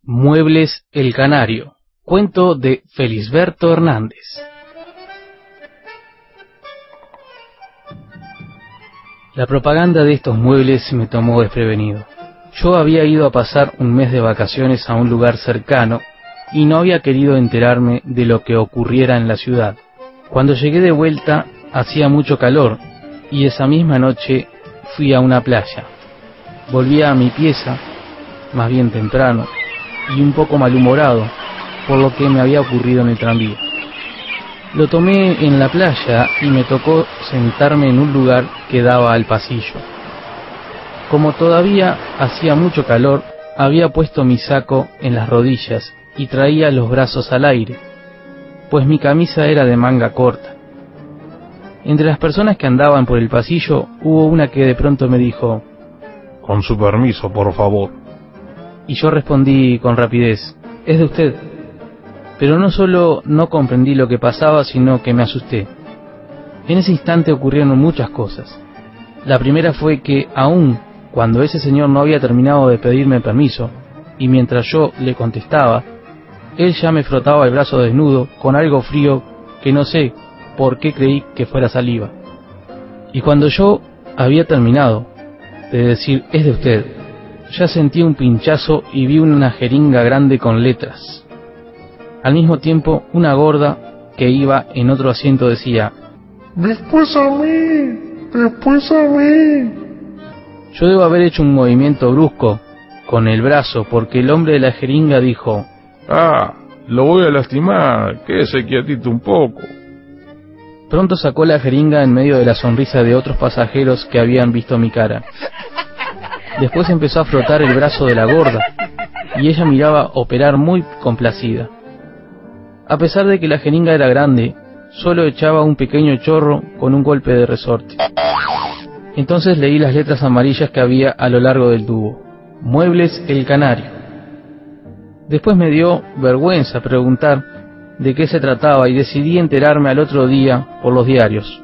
Muebles El Canario, cuento de Felisberto Hernández. La propaganda de estos muebles me tomó desprevenido. Yo había ido a pasar un mes de vacaciones a un lugar cercano y no había querido enterarme de lo que ocurriera en la ciudad. Cuando llegué de vuelta hacía mucho calor y esa misma noche fui a una playa. Volví a mi pieza, más bien temprano, y un poco malhumorado por lo que me había ocurrido en el tranvía. Lo tomé en la playa y me tocó sentarme en un lugar que daba al pasillo. Como todavía hacía mucho calor, había puesto mi saco en las rodillas y traía los brazos al aire, pues mi camisa era de manga corta. Entre las personas que andaban por el pasillo hubo una que de pronto me dijo: «Con su permiso, por favor». Y yo respondí con rapidez: «Es de usted». Pero no solo no comprendí lo que pasaba, sino que me asusté. En ese instante ocurrieron muchas cosas. La primera fue que, aun cuando ese señor no había terminado de pedirme permiso, y mientras yo le contestaba, él ya me frotaba el brazo desnudo con algo frío que no sé por qué creí que fuera saliva. Y cuando yo había terminado de decir «es de usted», ya sentí un pinchazo y vi una jeringa grande con letras. Al mismo tiempo, una gorda que iba en otro asiento decía: «Después a mí, después a mí». Yo debo haber hecho un movimiento brusco con el brazo porque el hombre de la jeringa dijo: «Ah, lo voy a lastimar, quédese quietito un poco». Pronto sacó la jeringa en medio de la sonrisa de otros pasajeros que habían visto mi cara. Después empezó a frotar el brazo de la gorda y ella miraba operar muy complacida. A pesar de que la jeringa era grande, solo echaba un pequeño chorro con un golpe de resorte. Entonces leí las letras amarillas que había a lo largo del tubo: Muebles El Canario. Después me dio vergüenza preguntar de qué se trataba y decidí enterarme al otro día por los diarios.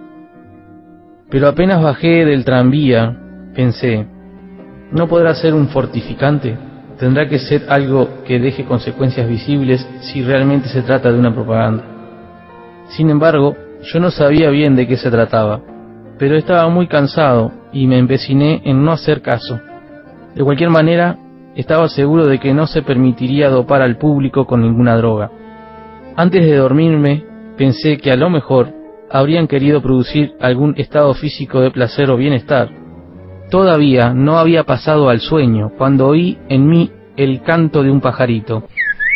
Pero apenas bajé del tranvía, pensé: ¿no podrá ser un fortificante? Tendrá que ser algo que deje consecuencias visibles si realmente se trata de una propaganda. Sin embargo, yo no sabía bien de qué se trataba, pero estaba muy cansado y me empeciné en no hacer caso. De cualquier manera, estaba seguro de que no se permitiría dopar al público con ninguna droga. Antes de dormirme, pensé que a lo mejor habrían querido producir algún estado físico de placer o bienestar. Todavía no había pasado al sueño cuando oí en mí el canto de un pajarito.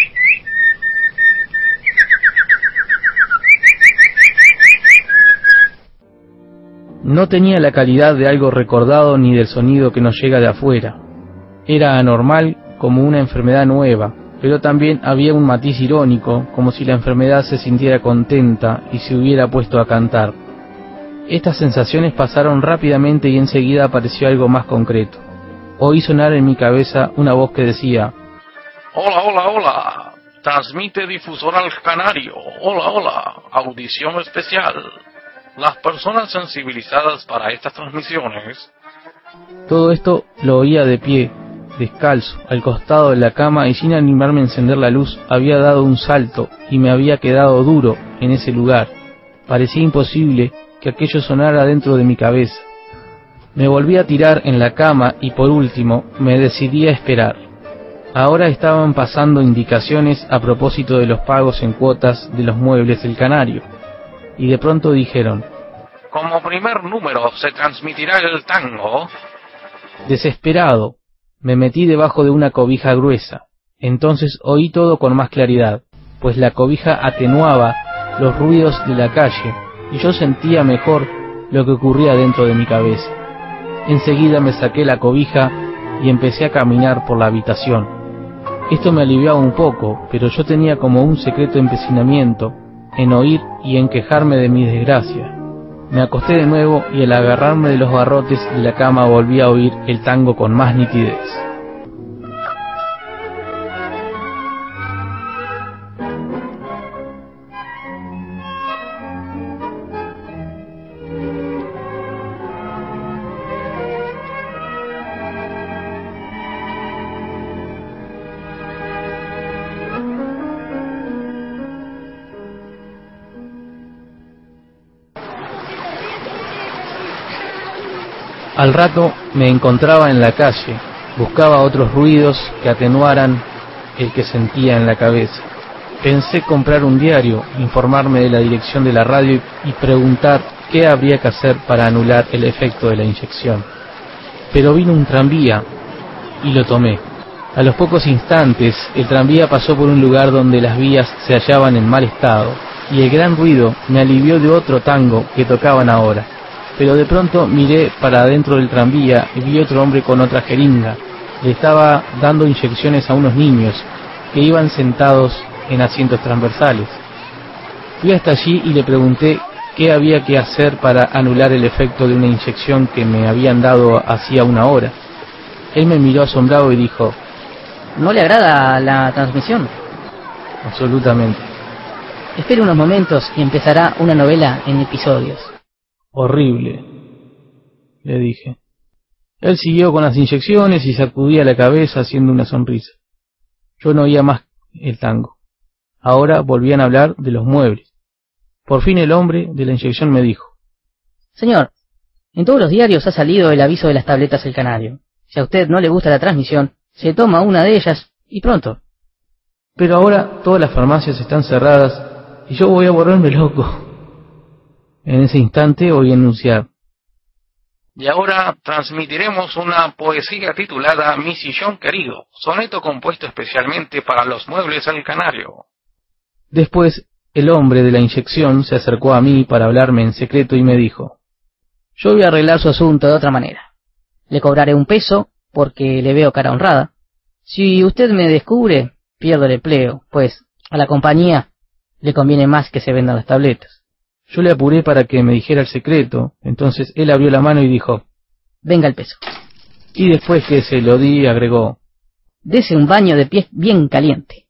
No tenía la calidad de algo recordado ni del sonido que nos llega de afuera. Era anormal como una enfermedad nueva, pero también había un matiz irónico, como si la enfermedad se sintiera contenta y se hubiera puesto a cantar. Estas sensaciones pasaron rápidamente y enseguida apareció algo más concreto. Oí sonar en mi cabeza una voz que decía: «Hola, hola, hola, transmite Difusora El Canario, hola, hola, audición especial. Las personas sensibilizadas para estas transmisiones». Todo esto lo oía de pie, descalzo, al costado de la cama, y sin animarme a encender la luz había dado un salto y me había quedado duro en ese lugar. Parecía imposible que aquello sonara dentro de mi cabeza. Me volví a tirar en la cama y por último me decidí a esperar. Ahora estaban pasando indicaciones a propósito de los pagos en cuotas de los muebles El Canario, y de pronto dijeron: «Como primer número se transmitirá el tango». Desesperado, me metí debajo de una cobija gruesa. Entonces oí todo con más claridad, pues la cobija atenuaba los ruidos de la calle y yo sentía mejor lo que ocurría dentro de mi cabeza. Enseguida me saqué la cobija y empecé a caminar por la habitación. Esto me aliviaba un poco, pero yo tenía como un secreto empecinamiento en oír y en quejarme de mi desgracia. Me acosté de nuevo y al agarrarme de los barrotes de la cama volví a oír el tango con más nitidez. Al rato me encontraba en la calle, buscaba otros ruidos que atenuaran el que sentía en la cabeza. Pensé comprar un diario, informarme de la dirección de la radio y preguntar qué habría que hacer para anular el efecto de la inyección. Pero vino un tranvía y lo tomé. A los pocos instantes, el tranvía pasó por un lugar donde las vías se hallaban en mal estado, y el gran ruido me alivió de otro tango que tocaban ahora. Pero de pronto miré para adentro del tranvía y vi otro hombre con otra jeringa. Le estaba dando inyecciones a unos niños que iban sentados en asientos transversales. Fui hasta allí y le pregunté qué había que hacer para anular el efecto de una inyección que me habían dado hacía una hora. Él me miró asombrado y dijo: ¿No le agrada la transmisión? Absolutamente. Espere unos momentos y empezará una novela en episodios. Horrible, le dije. Él siguió con las inyecciones y sacudía la cabeza haciendo una sonrisa. Yo no oía más el tango. Ahora volvían a hablar de los muebles. Por fin el hombre de la inyección me dijo: Señor, en todos los diarios ha salido el aviso de las tabletas El Canario. Si a usted no le gusta la transmisión, se toma una de ellas y pronto. Pero ahora todas las farmacias están cerradas y yo voy a volverme loco. En ese instante oí anunciar: Y ahora transmitiremos una poesía titulada Mi sillón querido, soneto compuesto especialmente para los muebles El Canario. Después, el hombre de la inyección se acercó a mí para hablarme en secreto y me dijo: Yo voy a arreglar su asunto de otra manera. Le cobraré un peso porque le veo cara honrada. Si usted me descubre, pierdo el empleo, pues a la compañía le conviene más que se vendan las tabletas. Yo le apuré para que me dijera el secreto, entonces él abrió la mano y dijo: Venga el peso. Y después que se lo di, agregó: Dese un baño de pies bien caliente.